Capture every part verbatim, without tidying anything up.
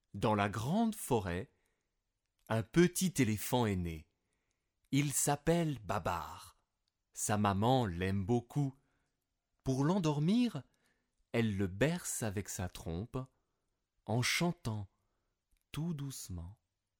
Dans la grande forêt, un petit éléphant est né. Il s'appelle Babar. Sa maman l'aime beaucoup. Pour l'endormir, elle le berce avec sa trompe en chantant tout doucement.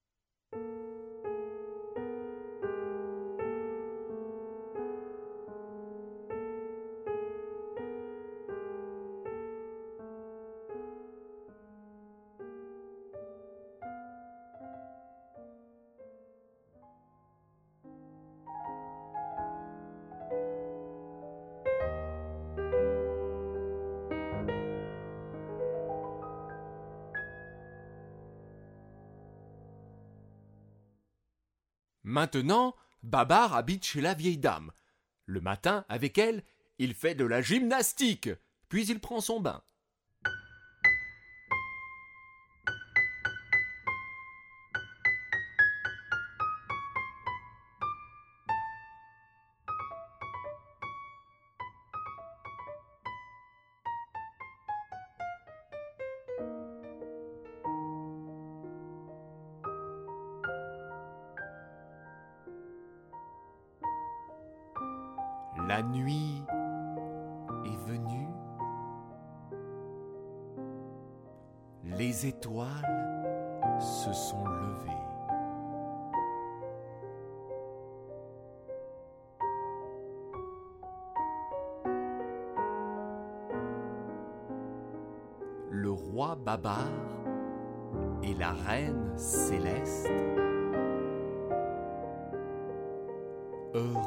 Maintenant, Babar habite chez la vieille dame. Le matin, avec elle, il fait de la gymnastique, puis il prend son bain. La nuit est venue. Les étoiles se sont levées. Le roi Babar et la reine Céleste, heureux